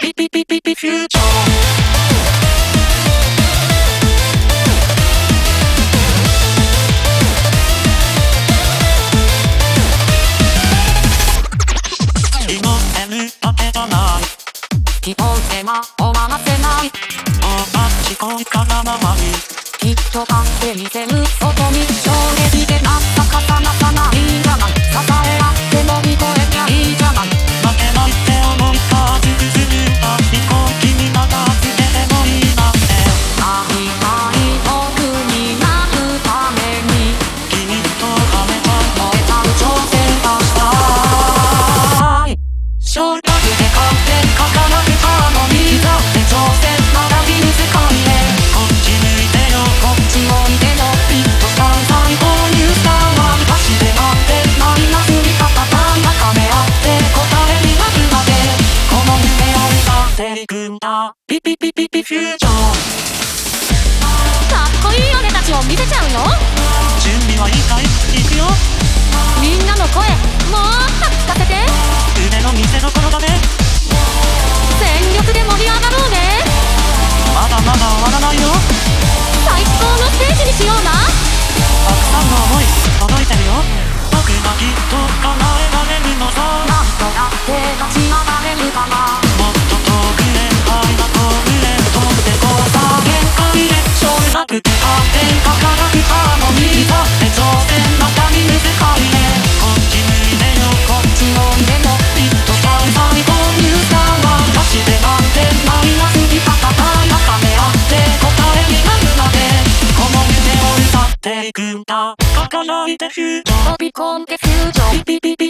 ピピピピピフューチャー希望では終わらせない。 思考から回りきっと勝ってみせる外に衝撃でなった重なさないんじゃない。支え合って乗り越えりゃいいじゃない。 負けないって思いがつくするた飛行機にまたつけてもいいなってありたい僕になるために君と羽は燃えたる挑戦がしたい。 小学で勝手に書かなくたのにだって挑戦まだ見つかんねこっち向いてよこっちおいでよピッとした最高ニュースターは足で待ってマイナスに戦い高め合って答えになるまでこの夢を歌っていくんだピピピピピフューチャーかっこいい俺たちを見せちゃうよ。 準備はいいかいいくよみんなの声もっと聞かせて。 腕の見せ所だね全力で盛り上がろうね。 まだまだ終わらないよ最高のステージにしような。 たくさんの想い届いてるよ僕がきっと叶えられるのさなんとだって立ち上がれるかな。 もっと遠くへ愛が遠くへ飛んでこうさ限界で小なくて勝手に書かなくたのにだって挑戦また見る世界へこっち向いてよこっちおいでよピッとした最高ニュースターは足で満点マイナスに戦い高め合って答えになるまでこの夢を歌っていくんだ書かないでフューチャー飛び込んでフューチョンピピピピ